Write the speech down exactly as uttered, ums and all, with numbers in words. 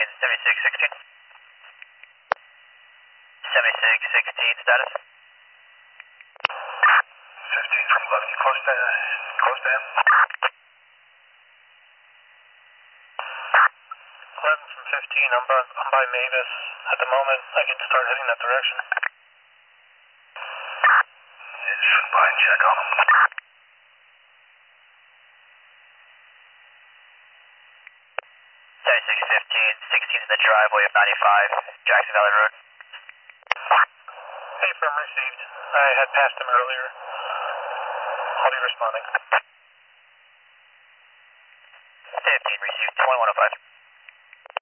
in seventy-six sixteen. seventy-six sixteen status. fifteen from eleven, you close to, close to him? eleven from fifteen, I'm by, I'm by Mavis at the moment. I can start heading that direction. Yeah, just swing by and check on him. seventy-six fifteen, sixteen in the driveway of ninety-five, Jackson Valley Road. Hey, firm received. I had passed him earlier. I'll be responding. fifteen received, twenty-one oh five.